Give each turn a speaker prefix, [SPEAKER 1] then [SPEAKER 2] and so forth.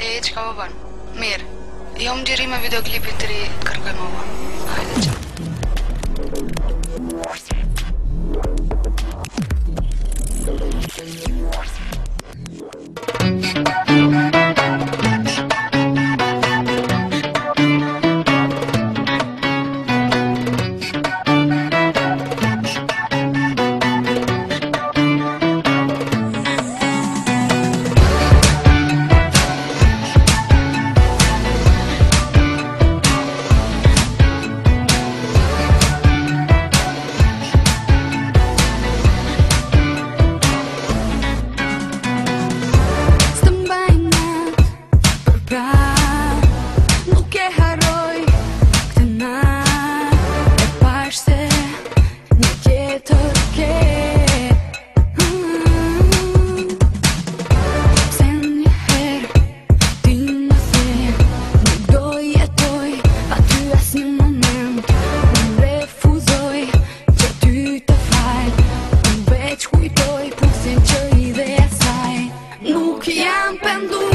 [SPEAKER 1] Çka po bën? Mirë. Jo më gjeri me videoklipin të ri, kërkoj më vonë. Hajde, çao.
[SPEAKER 2] Nuk e harroj këtë natë, e pash se një tjetër ke. Se njëherë ti më the nuk do jetoj aty as një moment. Unë refuzoj që ty të fal, unë veç kujtoj pusin që i dhe saj. Nuk jam pendur